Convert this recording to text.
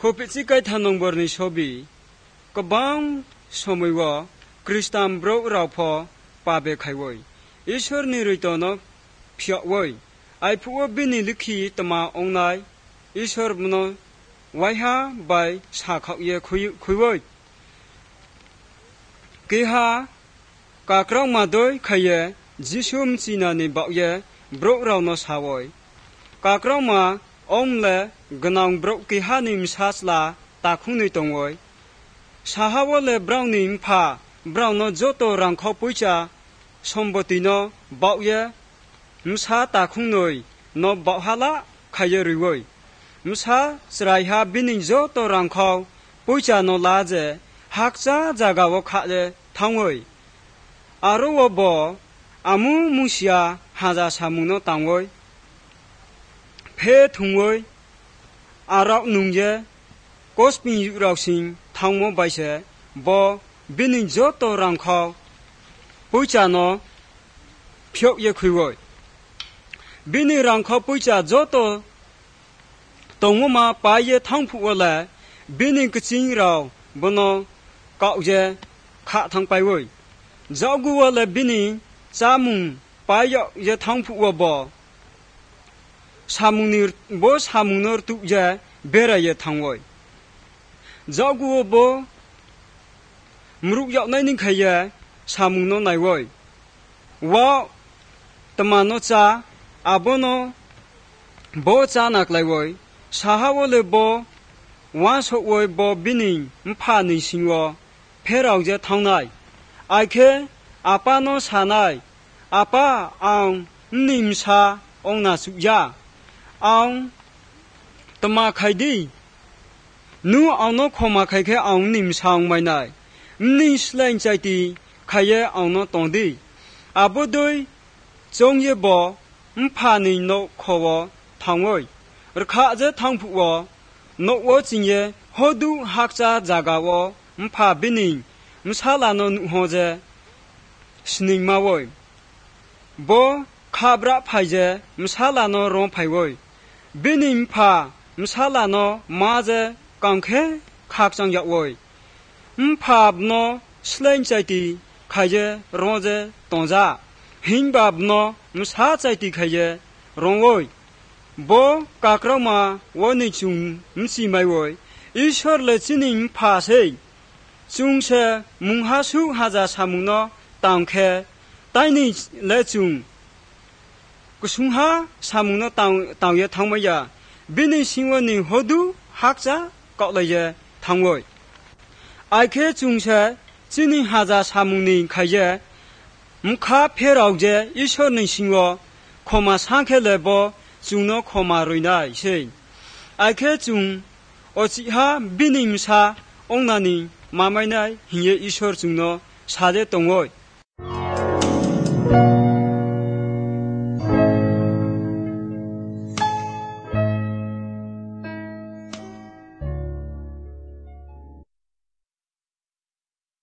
ปิจิกายทานงบรนิชบีกบังสมัยวะคริสตันบรอเราพอปาเบไขไว้อิชวร์นิริตอนเพียไว้ไอผู้บินิลิขีตมาองนายอิชวร์มโนไว้ฮาใบสาขยคุยไว้กีฮากากรองมาโดยขยะจิชุมจีนานิบอกเยบรอเราโนสาวไว้กากรองมาองเล่กนางบรอกีฮานิมชาสลาตาคุนิตงไว้สาหาวเล่บราวนิมพาบราวโนโจโตรังขปุจาสมบติโนบอกเยมสาตาคุนอยโนบอกฮาละขยะริไว้มสาสลายฮาบินิโจโตรังขปุจาโนลาเจฮักจ้าจากาวขะเจทั้งไว้อารวบอามูมุชยาหาจาสามุนโนตังไว้เพทุงไว้อารักนุงเยกอสปินยุราสิงทั้งหมดไปเสบบินิจโตรังเขาปุจานอเพียกเยคุยไว้บินิรังเขาปุจาโจโตตงมาไปเยทั้งผู้ว่าแหละบินิกจิงเราบนเกาเยขาทั้งไปไว้เจ้ากูว่าแหละบินิจามุงไปเยทั้งผู้ว่าบ่สามุงนิรบ่สามุงนรตุเยเบรเยทั้งไว้เจ้ากูบ่มรุกยอกในนิ่งขยะสามุงโนไหนไว้ว่าตมาโนจ้าอาบโนบ่จ้านักไหลไว้สาหาวเลบ่วันสวยบ่บินิมพานิสิงวะเพเราจะทั้งไหนไอเคอาปาโนสาไนอาปาอังนิมชาองนาสุยาอังตมาใครดีนูเอาโนขมาใครแค่อังนิมชาองไม่ได้นิสเลนใจดีใครเอาโนตองดีอาบุดยจงเยบ่มพานิโนขวะทั้งไว้หรือข้าจะทั้งผู้ว่านกว่าจริงเยฮอดูหักจ้าจากาวะมพาบินิมสาลานนุหัวเจสนิมาไว้บ่ข้าบระไพเจมสาลานรองไพไว้บินิมพามสาลานมาเจกังเคขักจังยักไว้มพาบโนสเลนใจดีใครเจรองเจตงจ้าหินบาบโนมสาใจดีใครเจรองไว้บ่กากรามาวันนี้จุงมสิไม่ไว้อิชวร์เลจินิมพาเซจุงเชมุงหาสุหาจาสามุนโนตังเคไตนี่เลจุงกุสุงหาสามุนโนตังเยทั้งไม่ยาบินิสิงวันนี้ฮอดูหักจ้าก็เลยเยทั้งไว้ไอเคจุงเชจินิหาจาสามุนีใครเยมุขาเพเราเจอิชวร์นี่สิงวขมาสังเคเลบ่จุงโนขมารุยได้ใช่ไอเคจุงอจิฮาบินิมชาองนานีมาไม่ได้หิเยอิชวร์จุงโนชาเดตงไว้